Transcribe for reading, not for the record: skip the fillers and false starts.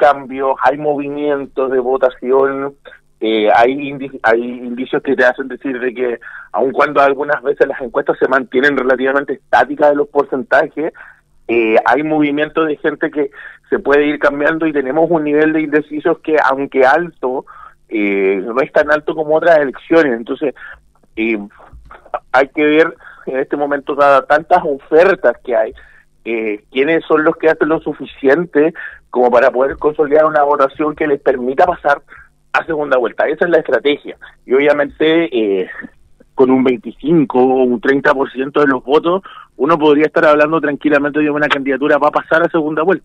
cambios, hay movimientos de votación, hay indicios que te hacen decir de que aun cuando algunas veces las encuestas se mantienen relativamente estáticas de los porcentajes, hay movimientos de gente que se puede ir cambiando y tenemos un nivel de indecisos que, aunque alto, no es tan alto como otras elecciones. Entonces, hay que ver en este momento, dadas tantas ofertas que hay, quiénes son los que hacen lo suficiente como para poder consolidar una votación que les permita pasar a segunda vuelta. Esa es la estrategia. Y obviamente, con un 25 o un 30% de los votos, uno podría estar hablando tranquilamente de una candidatura para pasar a segunda vuelta.